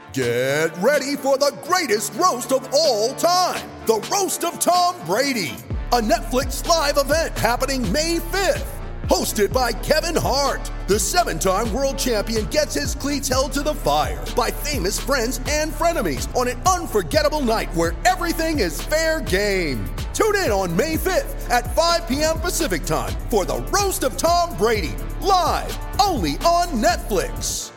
Get ready for the greatest roast of all time, the Roast of Tom Brady, a Netflix live event happening May 5th. Hosted by Kevin Hart, the 7-time world champion gets his cleats held to the fire by famous friends and frenemies on an unforgettable night where everything is fair game. Tune in on May 5th at 5 p.m. Pacific time for the Roast of Tom Brady, live only on Netflix.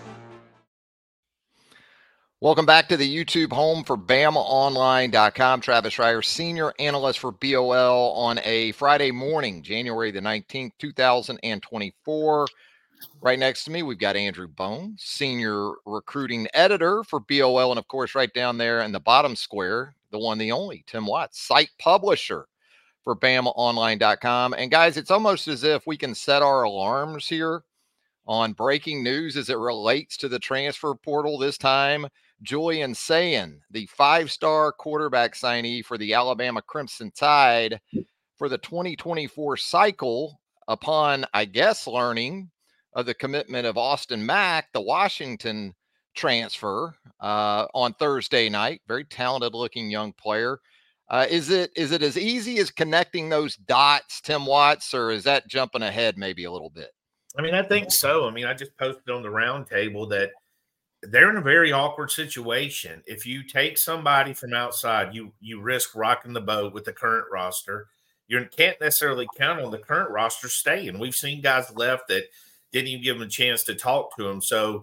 Welcome back to the YouTube home for BamaOnline.com. Travis Schreier, senior analyst for BOL on a Friday morning, January the 19th, 2024. Right next to me, we've got Andrew Bone, senior recruiting editor for BOL. And, of course, right down there in the bottom square, the one, the only, Tim Watts, site publisher for BamaOnline.com. And, guys, it's almost as if we can set our alarms here on breaking news as it relates to the transfer portal this time. Julian Sayin, the 5-star quarterback signee for the Alabama Crimson Tide for the 2024 cycle, upon, I guess, learning of the commitment of Austin Mack, the Washington transfer, on Thursday night. Very talented-looking young player. Is it as easy as connecting those dots, Tim Watts, or is that jumping ahead maybe a little bit? I mean, I think so. I mean, I just posted on the round table that they're in a very awkward situation. If you take somebody from outside, you risk rocking the boat with the current roster. You can't necessarily count on the current roster staying. We've seen guys left that didn't even give them a chance to talk to them. So,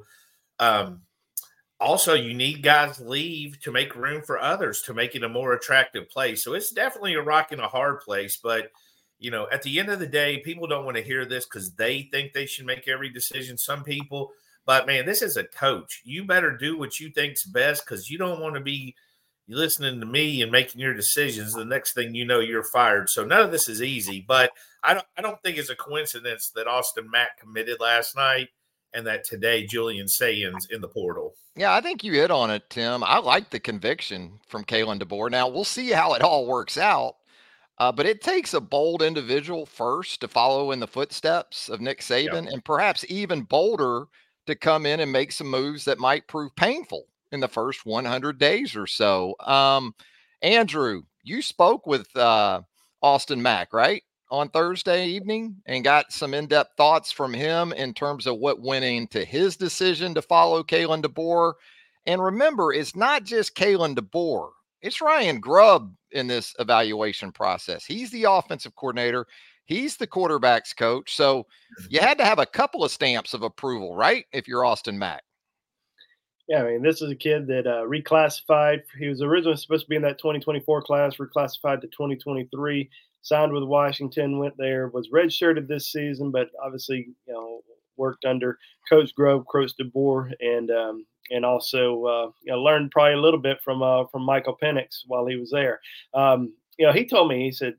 also, you need guys leave to make room for others to make it a more attractive place. So it's definitely a rock and a hard place. But, you know, at the end of the day, people don't want to hear this because they think they should make every decision. Some people. But, man, this is a coach. You better do what you think's best because you don't want to be listening to me and making your decisions. The next thing you know, you're fired. So none of this is easy. But I don't think it's a coincidence that Austin Mack committed last night and that today Julian Sayin's in the portal. Yeah, I think you hit on it, Tim. I like the conviction from Kalen DeBoer. Now, we'll see how it all works out. But it takes a bold individual first to follow in the footsteps of Nick Saban, and perhaps even bolder to come in and make some moves that might prove painful in the first 100 days or so. Andrew, you spoke with Austin Mack, right, on Thursday evening and got some in-depth thoughts from him in terms of what went into his decision to follow Kalen DeBoer. And remember, it's not just Kalen DeBoer. It's Ryan Grubb in this evaluation process. He's the offensive coordinator. He's the quarterback's coach. So you had to have a couple of stamps of approval, right, if you're Austin Mack? Yeah, I mean, this is a kid that reclassified. He was originally supposed to be in that 2024 class, reclassified to 2023, signed with Washington, went there, was redshirted this season, but obviously, you know, worked under Coach Grubb, Coach DeBoer, and also learned probably a little bit from Michael Penix while he was there. He told me, he said,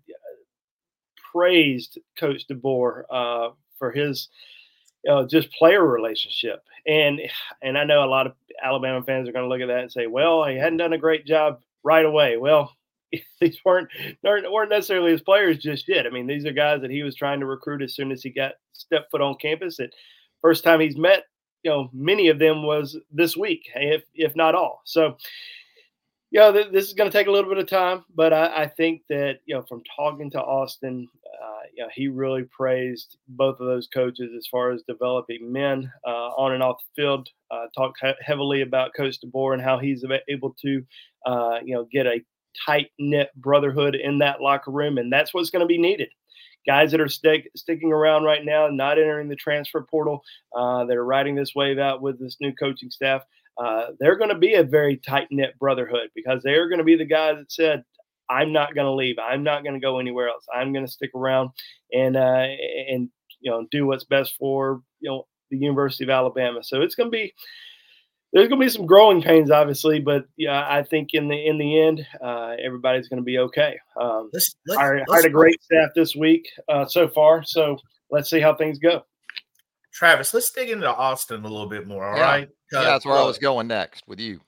praised Coach DeBoer for his just player relationship. And I know a lot of Alabama fans are going to look at that and say, well, he hadn't done a great job right away. Well, these weren't necessarily his players just yet. I mean, these are guys that he was trying to recruit as soon as he stepped foot on campus. That first time he's met, many of them was this week, if not all. So, this is going to take a little bit of time, but I think that, from talking to Austin, he really praised both of those coaches as far as developing men on and off the field. Talked heavily about Coach DeBoer and how he's able to, get a tight-knit brotherhood in that locker room, and that's what's going to be needed. Guys that are sticking around right now, not entering the transfer portal, that are riding this wave out with this new coaching staff, they're going to be a very tight-knit brotherhood because they're going to be the guys that said, I'm not going to leave. I'm not going to go anywhere else. I'm going to stick around and do what's best for, the University of Alabama. So there's going to be some growing pains, obviously, but I think in the end, everybody's going to be okay. Hired a great staff this week so far. So let's see how things go. Travis, let's dig into Austin a little bit more. All right. Yeah, that's where I was going next with you.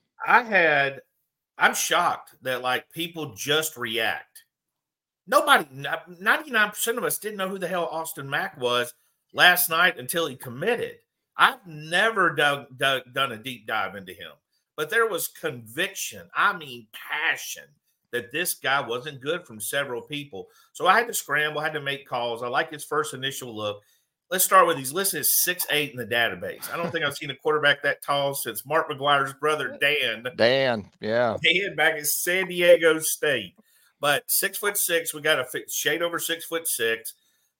I'm shocked that people just react. Nobody, 99% of us didn't know who the hell Austin Mack was last night until he committed. I've never done a deep dive into him. but there was conviction. I mean, passion that this guy wasn't good from several people. So I had to scramble, I had to make calls. I like his first initial look. Let's start with he's listed as 6'8" in the database. I don't think I've seen a quarterback that tall since Mark McGuire's brother, Dan. Yeah. Dan back at San Diego State. But 6'6", we got a shade over 6'6".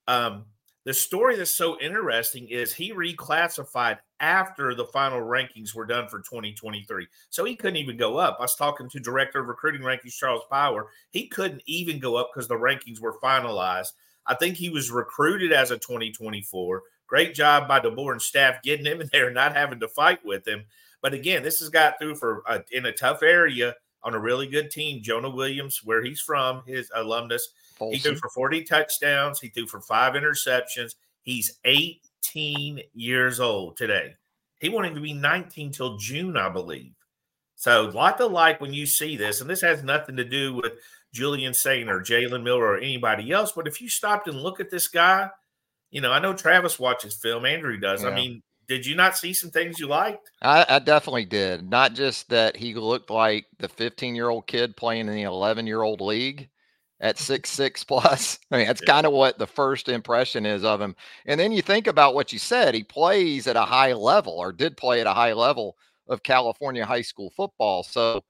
The story that's so interesting is he reclassified after the final rankings were done for 2023. So he couldn't even go up. I was talking to Director of Recruiting Rankings, Charles Power. He couldn't even go up because the rankings were finalized. I think he was recruited as a 2024. Great job by DeBoer and staff getting him in there and not having to fight with him. But again, this has got through in a tough area on a really good team. Jonah Williams, where he's from, his alumnus. Folsom. He threw for 40 touchdowns. He threw for 5 interceptions. He's 18 years old today. He won't even be 19 till June, I believe. So a lot to like when you see this. And this has nothing to do with Julian Sayin or Jalen Miller or anybody else. But if you stopped and look at this guy, I know Travis watches film. Andrew does. Yeah. I mean, did you not see some things you liked? I definitely did. Not just that he looked like the 15-year-old kid playing in the 11-year-old league at 6'6" plus. I mean, that's kind of what the first impression is of him. And then you think about what you said. He plays at a high level, or did play at a high level of California high school football. So,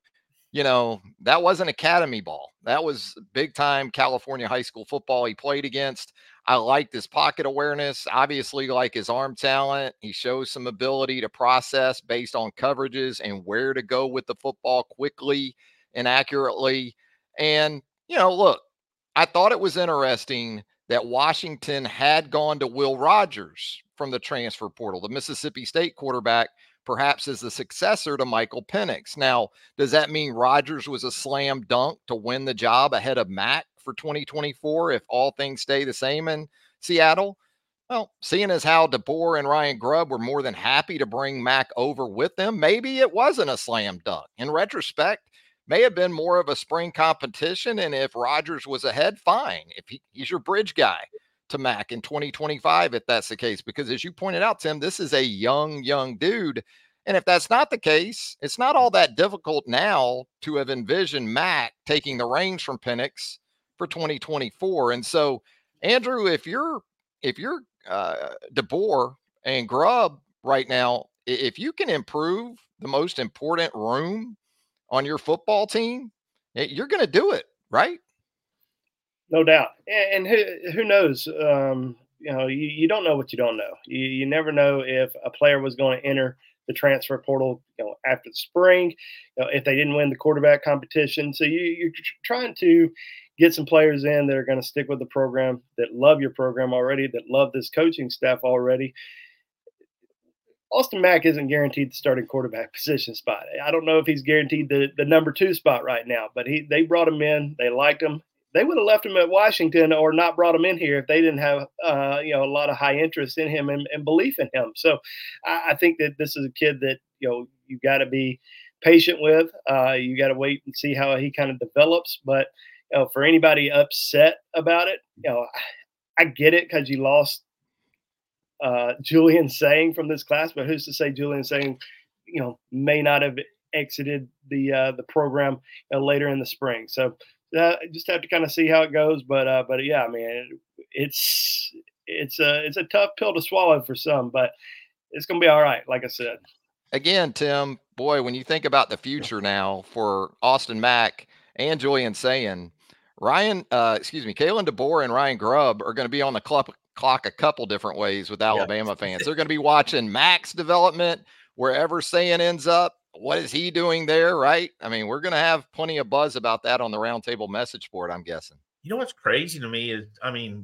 that wasn't academy ball. That was big-time California high school football he played against. I liked his pocket awareness, obviously like his arm talent. He shows some ability to process based on coverages and where to go with the football quickly and accurately. And, look, I thought it was interesting that Washington had gone to Will Rogers from the transfer portal, the Mississippi State quarterback, perhaps as the successor to Michael Penix. Now, does that mean Rogers was a slam dunk to win the job ahead of Mack for 2024 if all things stay the same in Seattle? Well, seeing as how DeBoer and Ryan Grubb were more than happy to bring Mack over with them, maybe it wasn't a slam dunk. In retrospect, may have been more of a spring competition, and if Rogers was ahead, fine. If he's your bridge guy to Mack in 2025, if that's the case, because as you pointed out, Tim, this is a young dude. And if that's not the case, it's not all that difficult now to have envisioned Mack taking the reins from Penix for 2024. And so, Andrew, if you're DeBoer and Grubb right now, if you can improve the most important room on your football team, you're going to do it, right? No doubt. And who knows? You don't know what you don't know. You never know if a player was going to enter the transfer portal, after the spring, if they didn't win the quarterback competition. So you're trying to get some players in that are going to stick with the program, that love your program already, that love this coaching staff already. Austin Mack isn't guaranteed the starting quarterback position spot. I don't know if he's guaranteed the number 2 spot right now, but they brought him in. They liked him. They would have left him at Washington or not brought him in here if they didn't have, a lot of high interest in him and belief in him. So I think that this is a kid that, you got to be patient with. You got to wait and see how he kind of develops. But for anybody upset about it, I get it because you lost Julian Sayin from this class, but who's to say Julian Sayin, may not have exited the program later in the spring. So just have to kind of see how it goes. But yeah, man, it's a tough pill to swallow for some, but it's going to be all right. Like I said. Again, Tim, boy, when you think about the future now for Austin Mack and Julian Sayin, Kalen DeBoer and Ryan Grubb are going to be on the clock a couple different ways with Alabama fans. They're going to be watching Mack's development wherever Sayin ends up. What is he doing there, right? I mean, we're going to have plenty of buzz about that on the Roundtable message board, I'm guessing. You know what's crazy to me is,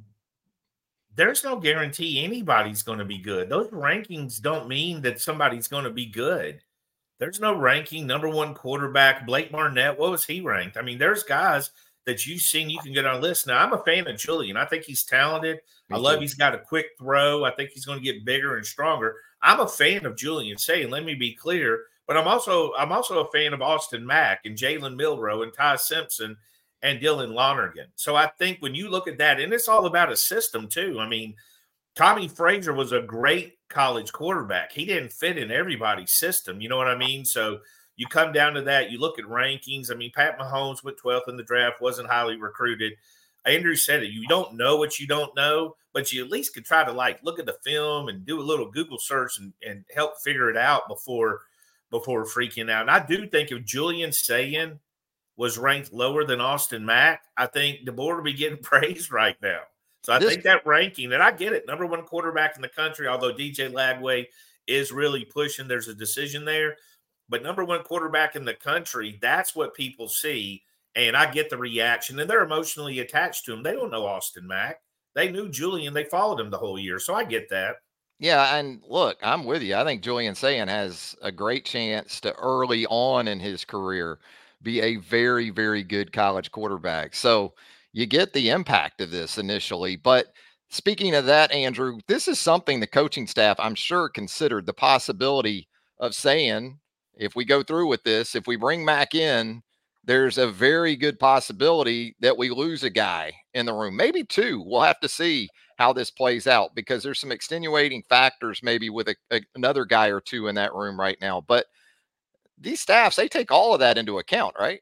there's no guarantee anybody's going to be good. Those rankings don't mean that somebody's going to be good. There's no ranking, number 1 quarterback, Blake Barnett. What was he ranked? There's guys that you've seen you can get on a list. Now, I'm a fan of Julian. I think he's talented. I love he's got a quick throw. I think he's going to get bigger and stronger. I'm a fan of Julian Sayin, let me be clear. But I'm also a fan of Austin Mack and Jalen Milroe and Ty Simpson and Dylan Lonergan. So I think when you look at that, and it's all about a system too. Tommy Frazier was a great college quarterback. He didn't fit in everybody's system. You know what I mean? So you come down to that, you look at rankings. I mean, Pat Mahomes went 12th in the draft, wasn't highly recruited. Andrew said it. You don't know what you don't know, but you at least could try to look at the film and do a little Google search and help figure it out before freaking out. And I do think if Julian Sayin was ranked lower than Austin Mack, I think DeBoer would be getting praised right now. So I think that ranking, and I get it, number one quarterback in the country, although DJ Lagway is really pushing, there's a decision there. But number one quarterback in the country, that's what people see. And I get the reaction, and they're emotionally attached to him. They don't know Austin Mack. They knew Julian. They followed him the whole year. So I get that. Yeah, and look, I'm with you. I think Julian Sayin has a great chance to early on in his career be a very, very good college quarterback. So you get the impact of this initially. But speaking of that, Andrew, this is something the coaching staff, I'm sure, considered the possibility of saying, if we go through with this, if we bring Mack in, there's a very good possibility that we lose a guy in the room, maybe two. We'll have to see how this plays out because there's some extenuating factors maybe with another guy or two in that room right now. But these staffs, they take all of that into account, right?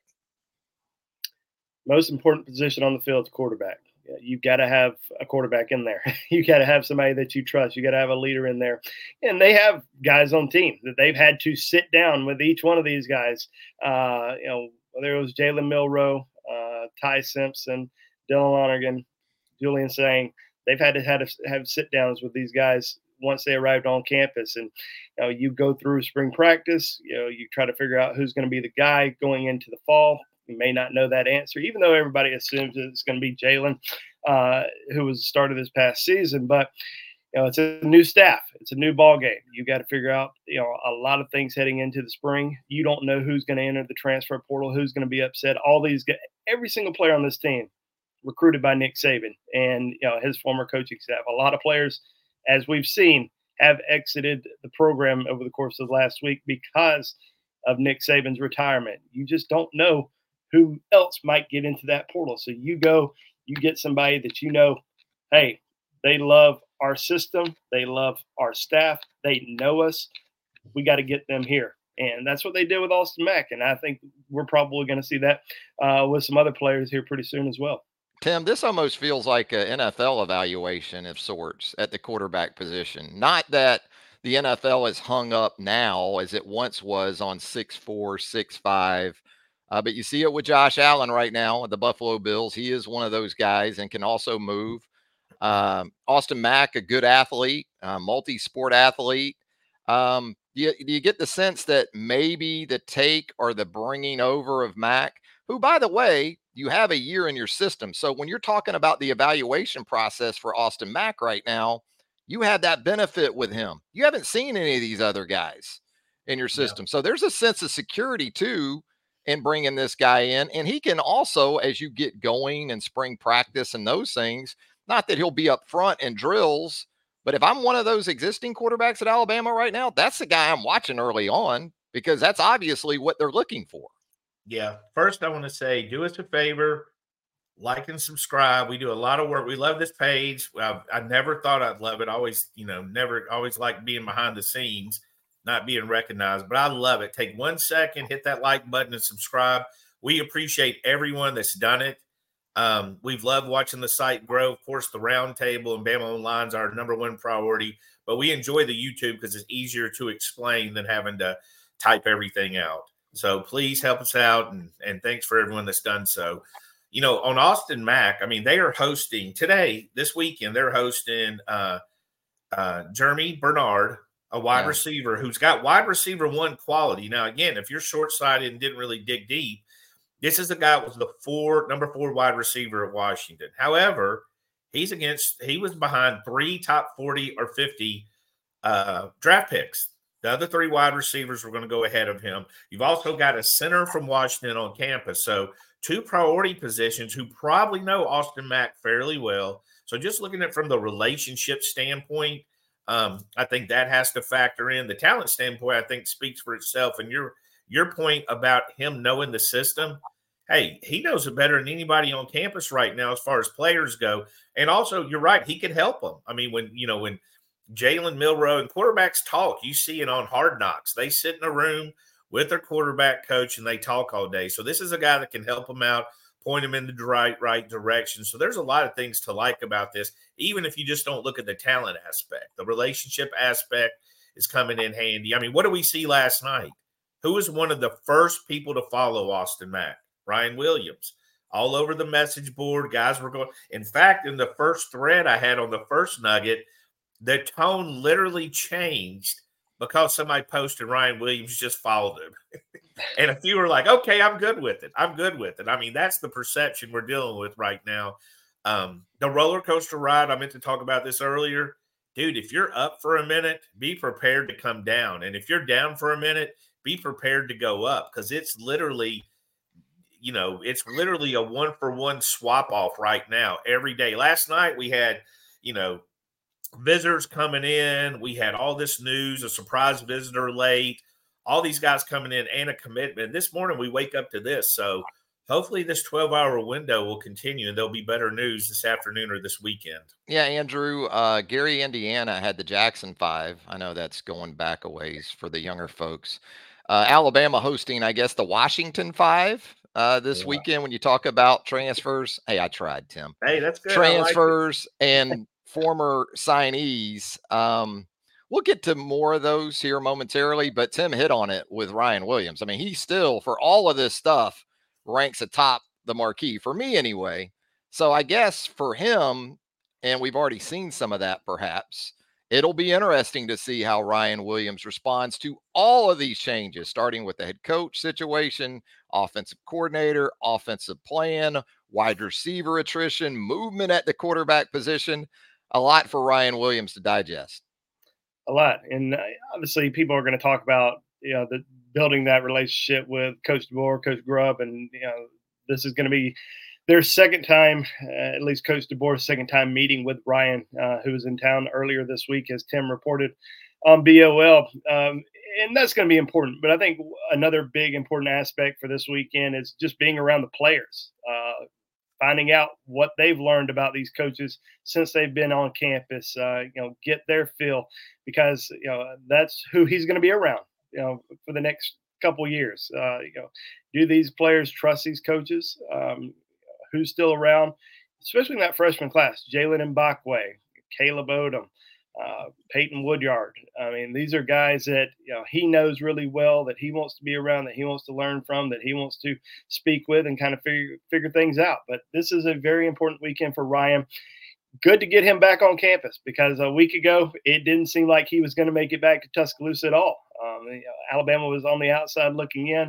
Most important position on the field is quarterback. You've got to have a quarterback in there. You got to have somebody that you trust. You got to have a leader in there. And they have guys on team that they've had to sit down with each one of these guys. Whether it was Jalen Milroe, Ty Simpson, Dylan Lonergan, Julian Sayin, they've had to have sit downs with these guys once they arrived on campus. And you go through spring practice. You try to figure out who's going to be the guy going into the fall. You may not know that answer, even though everybody assumes it's going to be Jalen, who was the starter this past season. But it's a new staff. It's a new ball game. You got to figure out, a lot of things heading into the spring. You don't know who's going to enter the transfer portal, who's going to be upset. All these guys, every single player on this team recruited by Nick Saban and his former coaching staff. A lot of players, as we've seen, have exited the program over the course of last week because of Nick Saban's retirement. You just don't know who else might get into that portal. So you get somebody that hey, they love our system. They love our staff. They know us. We got to get them here. And that's what they did with Austin Mack. And I think we're probably going to see that with some other players here pretty soon as well. Tim, this almost feels like an NFL evaluation of sorts at the quarterback position. Not that the NFL is hung up now as it once was on 6'4", 6'5", but you see it with Josh Allen right now at the Buffalo Bills. He is one of those guys and can also move. Austin Mack, a good athlete, multi-sport athlete. Do you get the sense that maybe the take or the bringing over of Mack, who, by the way, you have a year in your system. So when you're talking about the evaluation process for Austin Mack right now, you had that benefit with him. You haven't seen any of these other guys in your system. Yeah. So there's a sense of security too in bringing this guy in. And he can also, as you get going in spring practice and those things, not that he'll be up front in drills, but if I'm one of those existing quarterbacks at Alabama right now, that's the guy I'm watching early on because that's obviously what they're looking for. Yeah. First, I want to say, do us a favor, like and subscribe. We do a lot of work. We love this page. I never thought I'd love it. Always like being behind the scenes, not being recognized, but I love it. Take 1 second, hit that like button and subscribe. We appreciate everyone that's done it. We've loved watching the site grow. Of course, the roundtable and Bama Online is our number one priority, but we enjoy the YouTube because it's easier to explain than having to type everything out. So please help us out, and thanks for everyone that's done so. On Austin Mack, I mean, they are hosting today, this weekend, they're hosting Jeremy Bernard, a wide receiver who's got wide receiver one quality. Now, again, if you're short-sighted and didn't really dig deep, this is the guy that was the number 4 wide receiver at Washington. However, he was behind 3 top 40 or 50 draft picks. The other 3 wide receivers were going to go ahead of him. You've also got a center from Washington on campus. So 2 priority positions who probably know Austin Mack fairly well. So just looking at it from the relationship standpoint, I think that has to factor in. The talent standpoint, I think, speaks for itself. And your point about him knowing the system, hey, he knows it better than anybody on campus right now as far as players go. And also, you're right, he could help them. I mean, when Jalen Milroe and quarterbacks talk, you see it on Hard Knocks. They sit in a room with their quarterback coach, and they talk all day. So this is a guy that can help them out, point them in the right direction. So there's a lot of things to like about this, even if you just don't look at the talent aspect. The relationship aspect is coming in handy. I mean, what did we see last night? Who was one of the first people to follow Austin Mack? Ryan Williams. All over the message board, guys were going. In fact, in the first thread I had on the first nugget, the tone literally changed because somebody posted Ryan Williams just followed him. And a few were like, okay, I'm good with it. I'm good with it. I mean, that's the perception we're dealing with right now. The roller coaster ride, I meant to talk about this earlier. Dude, if you're up for a minute, be prepared to come down. And if you're down for a minute, be prepared to go up, because it's literally – it's literally a 1-for-1 swap off right now every day. Last night we had, visitors coming in. We had all this news, a surprise visitor late, all these guys coming in and a commitment. This morning we wake up to this. So hopefully this 12-hour window will continue and there'll be better news this afternoon or this weekend. Yeah, Andrew, Gary, Indiana had the Jackson 5. I know that's going back a ways for the younger folks. Alabama hosting, I guess, the Washington 5. This weekend, when you talk about transfers, hey, I tried, Tim. Hey, that's good. Transfers and former signees. We'll get to more of those here momentarily, but Tim hit on it with Ryan Williams. I mean, he still, for all of this stuff, ranks atop the marquee, for me anyway. So I guess for him, and we've already seen some of that perhaps, it'll be interesting to see how Ryan Williams responds to all of these changes, starting with the head coach situation, offensive coordinator, offensive plan, wide receiver attrition, movement at the quarterback position. A lot for Ryan Williams to digest. A lot. And obviously people are going to talk about, the building that relationship with Coach DeBoer, Coach Grubb, and, this is going to be their second time, at least Coach DeBoer's second time meeting with Ryan, who was in town earlier this week, as Tim reported on BOL. And that's going to be important. But I think another big important aspect for this weekend is just being around the players, finding out what they've learned about these coaches since they've been on campus, get their feel, because, that's who he's going to be around, for the next couple years. Do these players trust these coaches? Who's still around, especially in that freshman class? Jalen Mbakwe, Caleb Odom, Peyton Woodyard. I mean, these are guys that he knows really well, that he wants to be around, that he wants to learn from, that he wants to speak with and kind of figure things out. But this is a very important weekend for Ryan. Good to get him back on campus, because a week ago it didn't seem like he was going to make it back to Tuscaloosa at all. Alabama was on the outside looking in.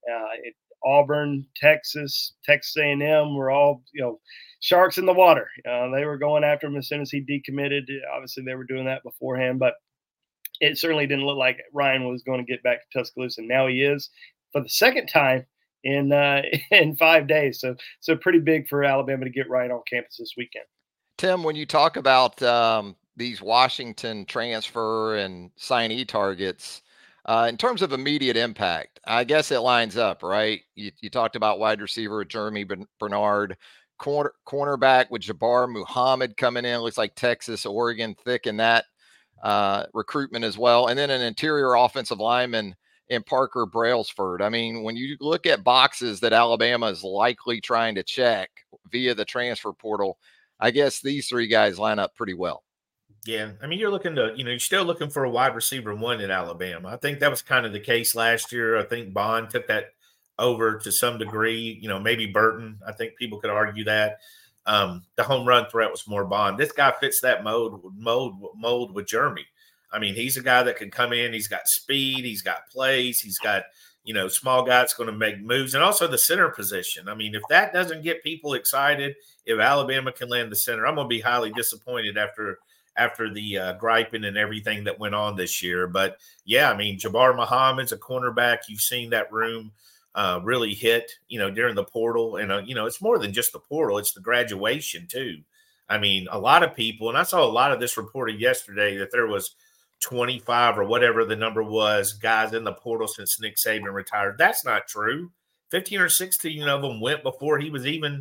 Auburn, Texas A&M were all, sharks in the water. They were going after him as soon as he decommitted. Obviously, they were doing that beforehand, but it certainly didn't look like Ryan was going to get back to Tuscaloosa. Now he is for the second time in 5 days. So pretty big for Alabama to get Ryan on campus this weekend. Tim, when you talk about these Washington transfer and signee targets, in terms of immediate impact, I guess it lines up, right? You talked about wide receiver Jeremy Bernard, cornerback with Jabbar Muhammad coming in. Looks like Texas, Oregon, thick in that recruitment as well. And then an interior offensive lineman in Parker Brailsford. I mean, when you look at boxes that Alabama is likely trying to check via the transfer portal, I guess these three guys line up pretty well. Yeah. I mean, you're still looking for a wide receiver one in Alabama. I think that was kind of the case last year. I think Bond took that over to some degree, maybe Burton. I think people could argue that. The home run threat was more Bond. This guy fits that mold with Jeremy. I mean, he's a guy that can come in. He's got speed. He's got plays. He's got, small guy that's going to make moves. And also the center position. I mean, if that doesn't get people excited, if Alabama can land the center, I'm going to be highly disappointed after the griping and everything that went on this year. But, yeah, I mean, Jabbar Muhammad's a cornerback. You've seen that room really hit, during the portal. And, it's more than just the portal. It's the graduation, too. I mean, a lot of people – and I saw a lot of this reported yesterday that there was 25 or whatever the number was guys in the portal since Nick Saban retired. That's not true. 15 or 16 of them went before he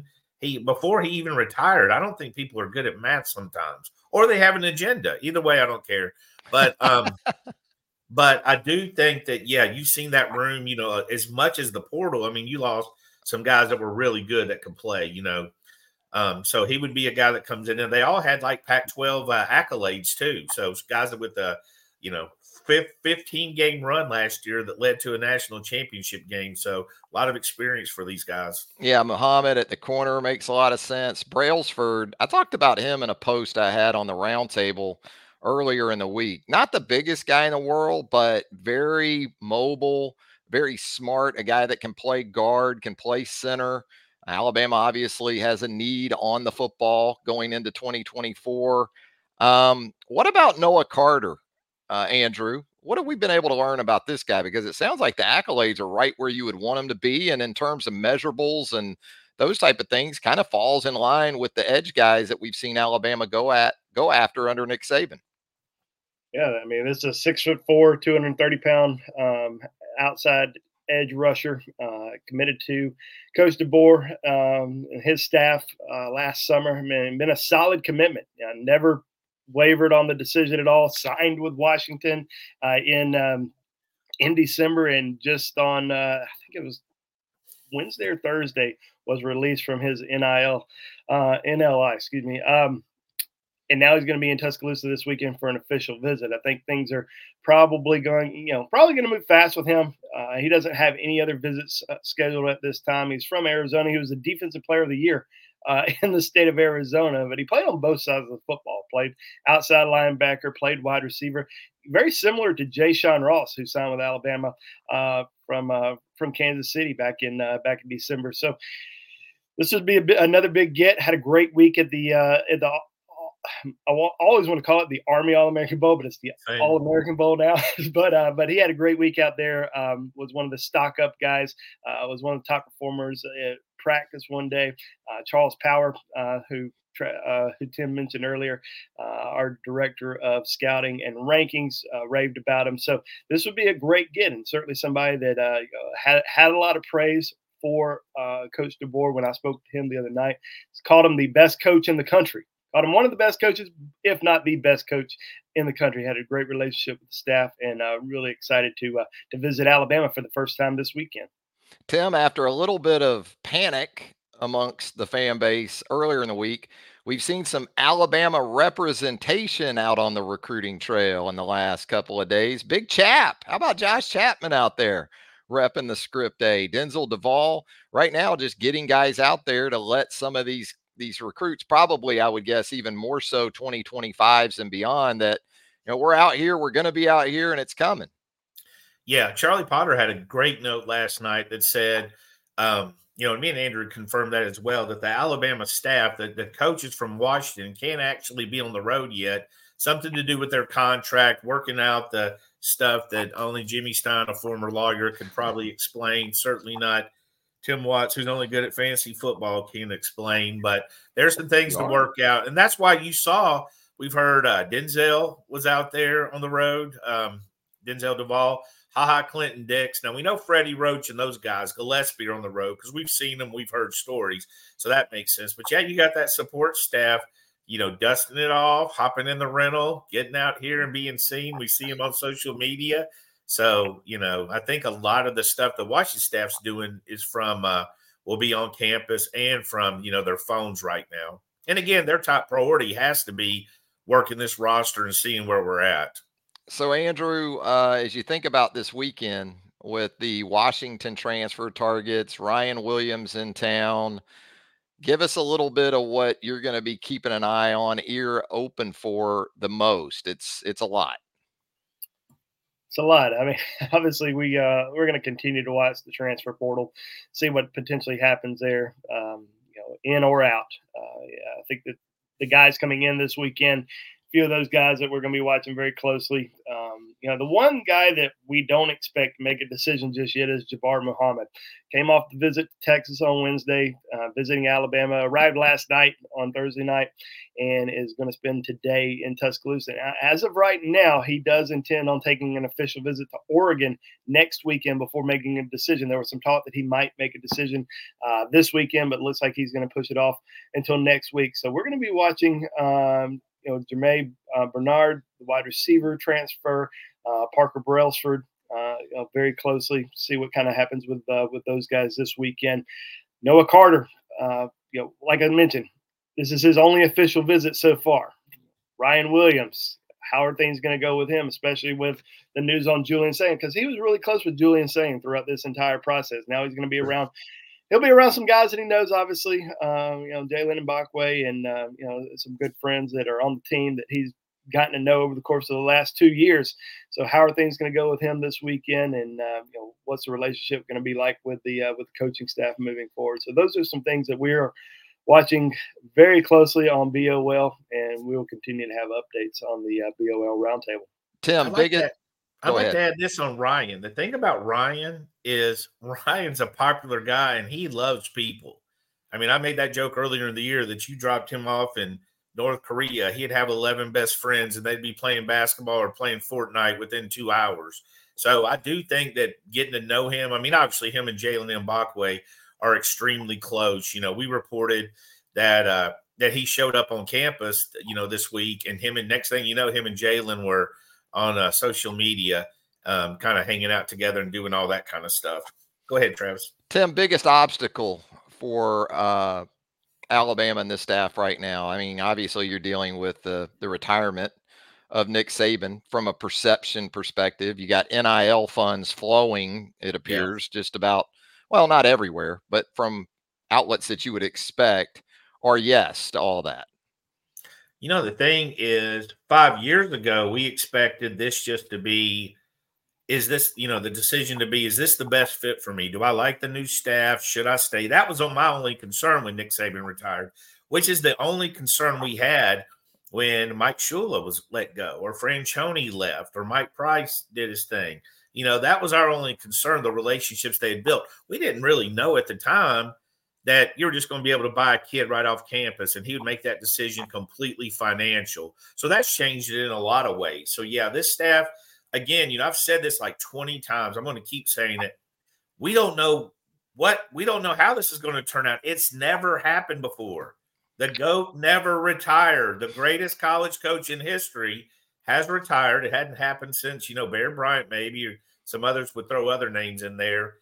even retired. I don't think people are good at math sometimes, or they have an agenda. Either way, I don't care. But But I do think that, yeah, you've seen that room, as much as the portal. I mean, you lost some guys that were really good that could play, so he would be a guy that comes in, and they all had like Pac-12 accolades too. So guys that with the, 15 game run last year that led to a national championship game. So a lot of experience for these guys. Yeah, Muhammad at the corner makes a lot of sense. Brailsford, I talked about him in a post I had on the roundtable earlier in the week. Not the biggest guy in the world, but very mobile, very smart, a guy that can play guard, can play center. Alabama obviously has a need on the football going into 2024. What about Noah Carter, Andrew? What have we been able to learn about this guy? Because it sounds like the accolades are right where you would want him to be. And in terms of measurables and those type of things, kind of falls in line with the edge guys that we've seen Alabama go after under Nick Saban. Yeah, I mean, this is a 6'4", 230-pound outside edge rusher, committed to Coach DeBoer and his staff last summer. I mean, been a solid commitment. Never wavered on the decision at all. Signed with Washington in December, and just on I think it was Wednesday or Thursday was released from his NLI. Excuse me. And now he's going to be in Tuscaloosa this weekend for an official visit. I think things are probably going to move fast with him. He doesn't have any other visits scheduled at this time. He's from Arizona. He was the Defensive Player of the Year in the state of Arizona, but he played on both sides of the football. Played outside linebacker, played wide receiver. Very similar to Jay Sean Ross, who signed with Alabama from Kansas City back in December. So this would be another big get. Had a great week at the I always want to call it the Army All-American Bowl, but it's the All-American Bowl now. but he had a great week out there. Was one of the stock-up guys. Was one of the top performers at practice one day. Charles Power, who Tim mentioned earlier, our director of scouting and rankings, raved about him. So this would be a great get, and certainly somebody that had a lot of praise for Coach DeBoer when I spoke to him the other night. He's called him the best coach in the country. Called him one of the best coaches, if not the best coach in the country. Had a great relationship with the staff, and really excited to visit Alabama for the first time this weekend. Tim, after a little bit of panic amongst the fan base earlier in the week, we've seen some Alabama representation out on the recruiting trail in the last couple of days. Big Chap. How about Josh Chapman out there repping the Script A? Denzel Duval right now just getting guys out there to let some of these recruits, probably I would guess even more so 2025s and beyond, that we're out here, we're going to be out here, and it's coming. Yeah, Charlie Potter had a great note last night that said, and me and Andrew confirmed that as well, that the Alabama staff, that the coaches from Washington can't actually be on the road yet. Something to do with their contract, working out the stuff that only Jimmy Stein, a former lawyer, could probably explain. Certainly not Tim Watts, who's only good at fantasy football, can explain. But there's some things to work out. And that's why you saw, we've heard Denzel was out there on the road, Denzel Duval, Clinton Dix. Now, we know Freddie Roach and those guys, Gillespie, are on the road because we've seen them, we've heard stories. So that makes sense. But, yeah, you got that support staff, dusting it off, hopping in the rental, getting out here and being seen. We see them on social media. So, I think a lot of the stuff the Washington staff's doing is from will be on campus and from, their phones right now. And, again, their top priority has to be working this roster and seeing where we're at. So, Andrew, as you think about this weekend with the Washington transfer targets, Ryan Williams in town, give us a little bit of what you're going to be keeping an eye on, ear open for the most. It's a lot. It's a lot. I mean, obviously we're going to continue to watch the transfer portal, see what potentially happens there, in or out. I think that the guys coming in this weekend, a few of those guys that we're going to be watching very closely. The one guy that we don't expect to make a decision just yet is Jabbar Muhammad. Came off the visit to Texas on Wednesday, visiting Alabama, arrived last night on Thursday night, and is going to spend today in Tuscaloosa. As of right now, he does intend on taking an official visit to Oregon next weekend before making a decision. There was some talk that he might make a decision this weekend, but it looks like he's going to push it off until next week. So we're going to be watching Jermaine Bernard, the wide receiver transfer, Parker Brailsford, very closely, see what kind of happens with those guys this weekend. Noah Carter, like I mentioned, this is his only official visit so far. Ryan Williams, how are things going to go with him, especially with the news on Julian Sayin? Because he was really close with Julian Sayin throughout this entire process. Now he's going to be around. He'll be around some guys that he knows, obviously, Jalen Mbakwe and, some good friends that are on the team that he's gotten to know over the course of the last 2 years. So how are things going to go with him this weekend? And, what's the relationship going to be like with the coaching staff moving forward? So those are some things that we're watching very closely on BOL, and we'll continue to have updates on the BOL Roundtable. Tim, I'd like to add this on Ryan. The thing about Ryan is Ryan's a popular guy, and he loves people. I mean, I made that joke earlier in the year that you dropped him off in North Korea. He'd have 11 best friends, and they'd be playing basketball or playing Fortnite within 2 hours. So I do think that getting to know him, I mean, obviously him and Jalen Mbakwe are extremely close. We reported that he showed up on campus, this week, and next thing you know, him and Jalen were on social media, kind of hanging out together and doing all that kind of stuff. Go ahead, Travis. Tim, biggest obstacle for Alabama and this staff right now? I mean, obviously you're dealing with the retirement of Nick Saban from a perception perspective. You got NIL funds flowing, it appears, just about, well, not everywhere, but from outlets that you would expect, or yes to all that. The thing is, 5 years ago, we expected this just to be, is this, the decision to be, is this the best fit for me? Do I like the new staff? Should I stay? That was my only concern when Nick Saban retired, which is the only concern we had when Mike Shula was let go, or Franchione left, or Mike Price did his thing. That was our only concern, the relationships they had built. We didn't really know at the time that you were just going to be able to buy a kid right off campus, and he would make that decision completely financial. So that's changed it in a lot of ways. So, yeah, this staff, again, I've said this like 20 times. I'm going to keep saying it. We don't know how this is going to turn out. It's never happened before. The GOAT never retired. The greatest college coach in history has retired. It hadn't happened since, Bear Bryant maybe, or some others would throw other names in there.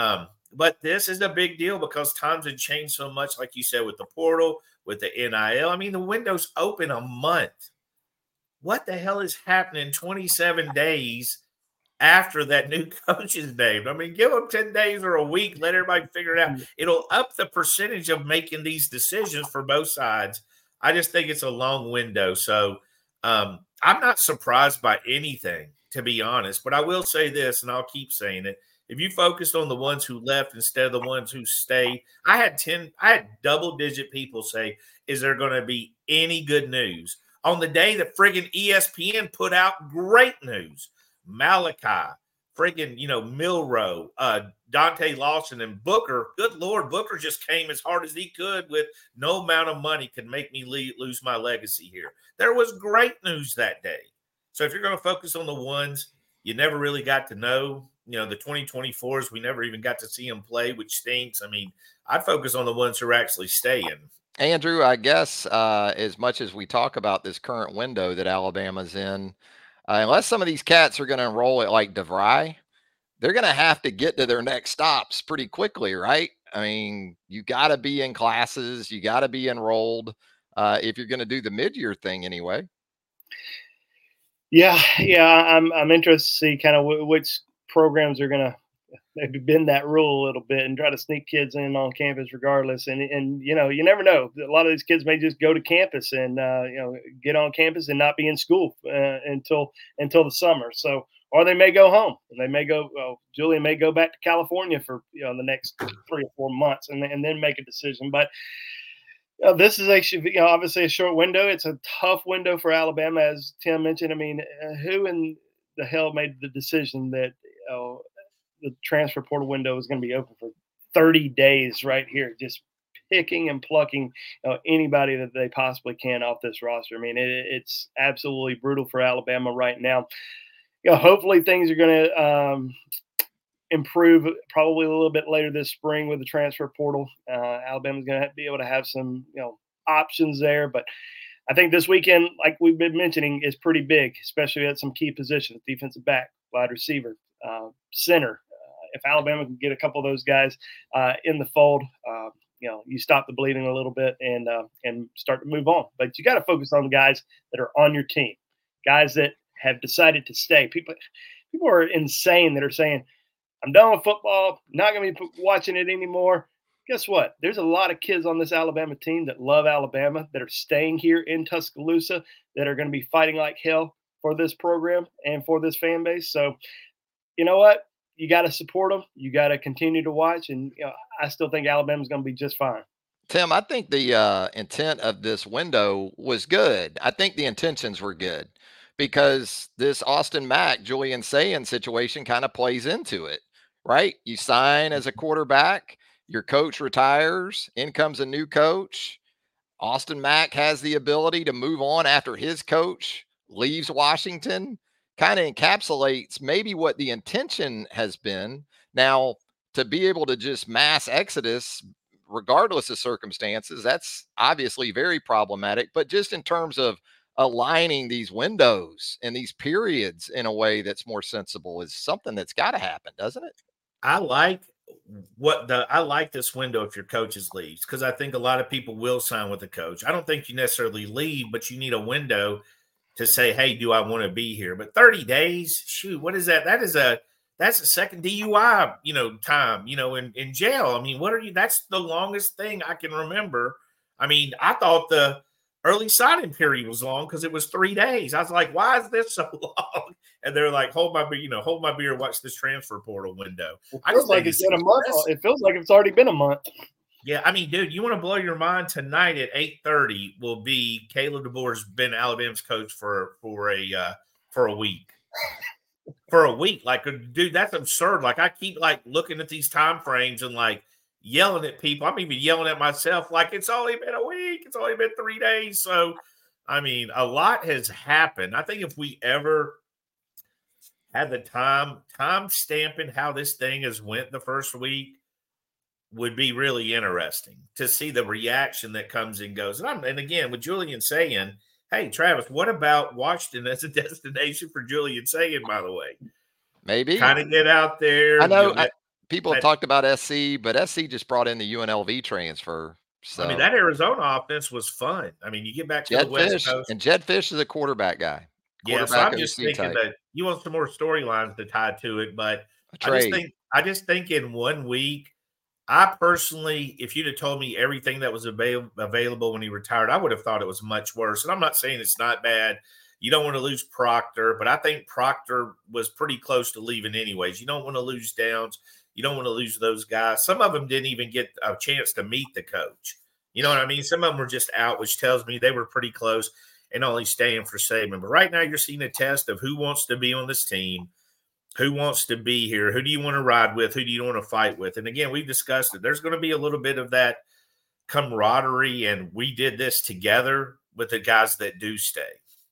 But this is a big deal because times have changed so much, like you said, with the portal, with the NIL. I mean, the window's open a month. What the hell is happening 27 days after that new coach is named? I mean, give them 10 days or a week. Let everybody figure it out. It'll up the percentage of making these decisions for both sides. I just think it's a long window. So I'm not surprised by anything, to be honest. But I will say this, and I'll keep saying it. If you focused on the ones who left instead of the ones who stayed, I had double-digit people say, is there going to be any good news? On the day that friggin' ESPN put out great news, Malachi, friggin', Milroe, Dante Lawson, and Booker, good Lord, Booker just came as hard as he could with no amount of money could make me lose my legacy here. There was great news that day. So if you're going to focus on the ones you never really got to know, the 2024s, we never even got to see them play, which stinks. I mean, I'd focus on the ones who are actually staying. Andrew, I guess as much as we talk about this current window that Alabama's in, unless some of these cats are going to enroll at like DeVry, they're going to have to get to their next stops pretty quickly, right? I mean, you got to be in classes. You got to be enrolled if you're going to do the mid-year thing anyway. Yeah. I'm interested to see kind of which programs are going to maybe bend that rule a little bit and try to sneak kids in on campus regardless. And you never know. A lot of these kids may just go to campus and, get on campus and not be in school until the summer. So, or they may go home and they may go, Julian may go back to California for, the next 3 or 4 months and then make a decision. But this is obviously a short window. It's a tough window for Alabama, as Tim mentioned. I mean, who in the hell made the decision that the transfer portal window is going to be open for 30 days right here, just picking and plucking anybody that they possibly can off this roster? I mean, it's absolutely brutal for Alabama right now. Hopefully things are going to improve probably a little bit later this spring with the transfer portal. Alabama's going to be able to have some, options there, but I think this weekend, like we've been mentioning, is pretty big, especially at some key positions: defensive back, wide receiver, center. If Alabama can get a couple of those guys in the fold, you stop the bleeding a little bit and start to move on. But you got to focus on the guys that are on your team, guys that have decided to stay. People are insane that are saying, I'm done with football, not going to be watching it anymore. Guess what? There's a lot of kids on this Alabama team that love Alabama, that are staying here in Tuscaloosa, that are going to be fighting like hell for this program and for this fan base. So, you know what? You got to support them. You got to continue to watch. And I still think Alabama's going to be just fine. Tim, I think the intent of this window was good. I think the intentions were good because this Austin Mack, Julian Sayin situation kind of plays into it, right? You sign as a quarterback, your coach retires, in comes a new coach. Austin Mack has the ability to move on after his coach leaves Washington. Kind of encapsulates maybe what the intention has been. Now, to be able to just mass exodus, regardless of circumstances, that's obviously very problematic. But just in terms of aligning these windows and these periods in a way that's more sensible is something that's got to happen, doesn't it? I like this window if your coaches leaves, because I think a lot of people will sign with the coach. I don't think you necessarily leave, but you need a window to say, hey, do I want to be here? But 30 days, shoot, what is that? That's a second DUI, time, in jail. I mean, that's the longest thing I can remember. I mean, I thought the early signing period was long because it was 3 days. I was like, why is this so long? And they're like, hold my beer, watch this transfer portal window. It feels like it's been a month. It feels like it's already been a month. Yeah, I mean, dude, you want to blow your mind? Tonight at 8:30 will be Caleb DeBoer's been Alabama's coach for a week. For a week, like, dude, that's absurd. Like, I keep looking at these time frames and yelling at people. I'm even yelling at myself. Like, it's only been a week. It's only been 3 days. So, I mean, a lot has happened. I think if we ever had the time stamping how this thing has went the first week, would be really interesting to see the reaction that comes and goes. And again, with Julian Sayin, hey, Travis, what about Washington as a destination for Julian Sayin, by the way? Maybe. Kind of get out there. I know people have talked about SC, but SC just brought in the UNLV transfer. So, I mean, that Arizona offense was fun. I mean, you get back to the West Coast. And Jed Fish is a quarterback guy. Yeah, so I'm just thinking that you want some more storylines to tie to it, but I just think in 1 week, I personally, if you'd have told me everything that was available when he retired, I would have thought it was much worse. And I'm not saying it's not bad. You don't want to lose Proctor, but I think Proctor was pretty close to leaving anyways. You don't want to lose Downs. You don't want to lose those guys. Some of them didn't even get a chance to meet the coach. You know what I mean? Some of them were just out, which tells me they were pretty close and only staying for Saban. But right now you're seeing a test of who wants to be on this team. Who wants to be here? Who do you want to ride with? Who do you want to fight with? And again, we've discussed it. There's going to be a little bit of that camaraderie, and we did this together with the guys that do stay.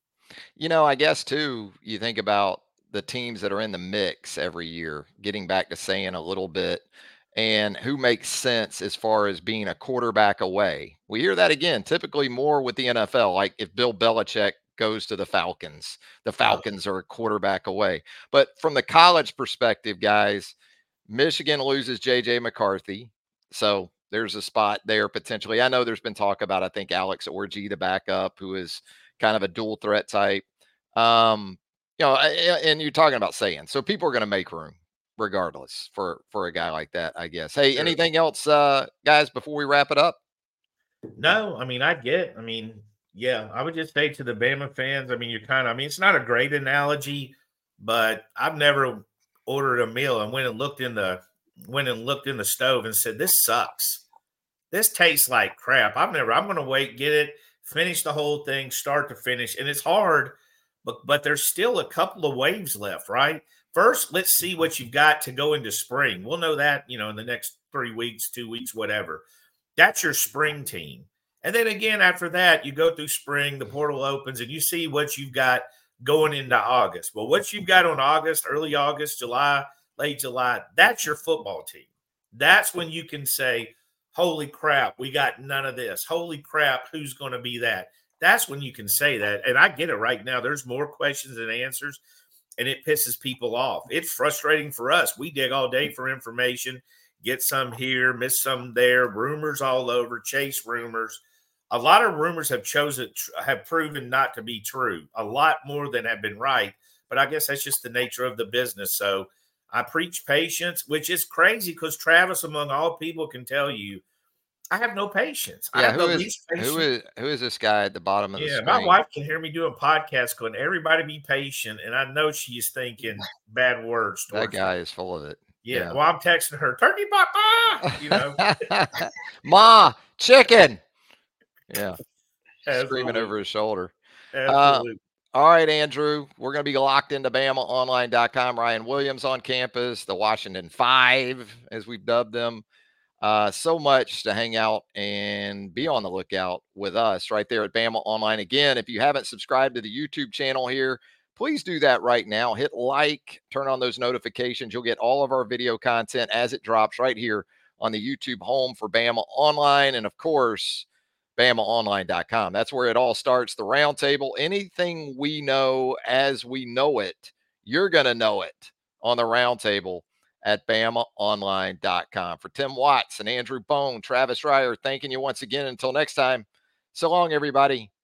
I guess, too, you think about the teams that are in the mix every year, getting back to saying a little bit, and who makes sense as far as being a quarterback away. We hear that again, typically more with the NFL, like if Bill Belichick goes to the Falcons are a quarterback away. But from the college perspective, guys, Michigan loses JJ McCarthy. So there's a spot there potentially. I know there's been talk about, I think, Alex Orji, the backup, who is kind of a dual threat type. And you're talking about Sayin. So people are going to make room regardless for a guy like that, I guess. Hey, sure. Anything else, guys, before we wrap it up? No, I mean, yeah, I would just say to the Bama fans, it's not a great analogy, but I've never ordered a meal and went and looked in the stove and said, this sucks. This tastes like crap. I'm going to wait, get it, finish the whole thing, start to finish. And it's hard, but there's still a couple of waves left, right? First, let's see what you've got to go into spring. We'll know that, in the next 3 weeks, 2 weeks, whatever. That's your spring team. And then again, after that, you go through spring, the portal opens, and you see what you've got going into August. Well, what you've got on August, early August, July, late July, that's your football team. That's when you can say, holy crap, we got none of this. Holy crap, who's going to be that? that's when you can say that. And I get it right now. There's more questions than answers, and it pisses people off. It's frustrating for us. We dig all day for information, get some here, miss some there, rumors all over, chase rumors. A lot of rumors have proven not to be true, a lot more than have been right. But I guess that's just the nature of the business. So I preach patience, which is crazy because Travis, among all people, can tell you, I have no patience. I Yeah, have the least patience. who is this guy at the bottom of the screen? My wife can hear me doing podcasts going, everybody be patient. And I know she's thinking bad words. That guy is full of it. Yeah. Well, I'm texting her, turkey papa, Ma, chicken. Yeah. Absolutely. Screaming over his shoulder. Absolutely. All right, Andrew, we're going to be locked into BamaOnline.com. Ryan Williams on campus, the Washington Five, as we've dubbed them. So much to hang out and be on the lookout with us right there at Bama Online. Again, if you haven't subscribed to the YouTube channel here, please do that right now. Hit like, turn on those notifications. You'll get all of our video content as it drops right here on the YouTube home for Bama Online. And of course, BamaOnline.com. That's where it all starts. The roundtable, anything we know as we know it, you're going to know it on the roundtable at BamaOnline.com. For Tim Watts and Andrew Bone, Travis Reier, thanking you once again. Until next time, so long, everybody.